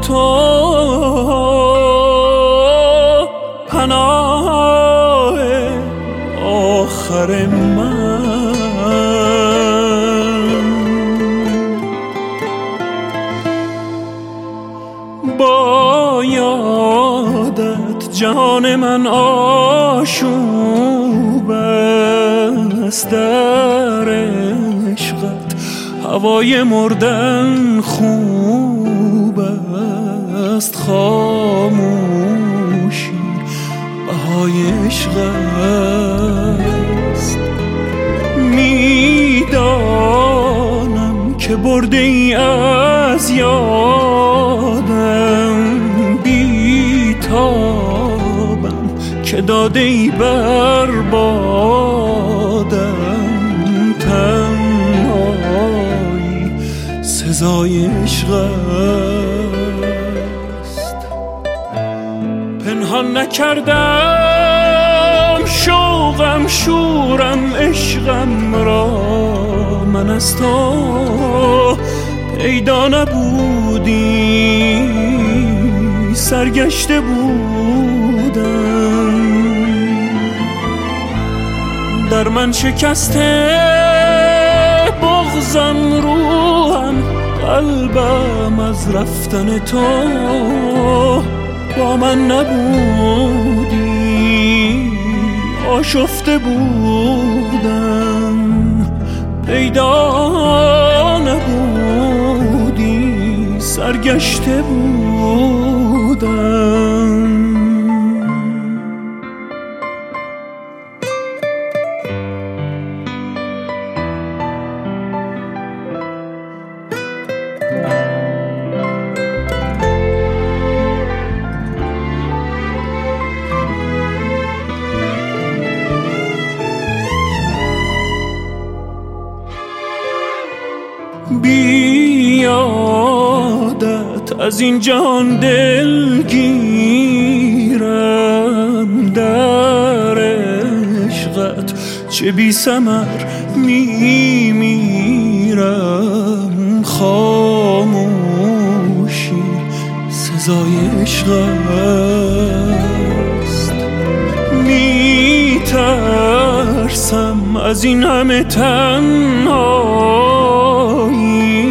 تو پناه آخر من. با یادت جهان من آشوب است، در عشقت هوای مردن خوب است، خاموشی بهای عشق است. میدانم که برده ای از یادم، بیتابم که داده ای بر بادم، تنهایی سزای عشق است. پنهان نکردم شوقم شورم عشقم را، من از تو پیدا نبودی سرگشته بودم. در من شکسته بغضم روحم، قلبم از رفتن تو با من نبودی آشفته بودم. پیدا نبودی سرگشته بودم. بیادت از این جهان دلگیرم، در عشقت چه بی ثمر میمیرم. خاموشی سزای عشق است. میترسم از این همه تنهایی،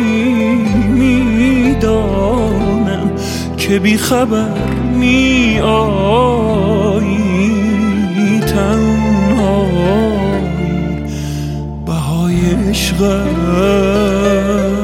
میدانم که بی خبر می آیی، تنهایی بهای عشق است.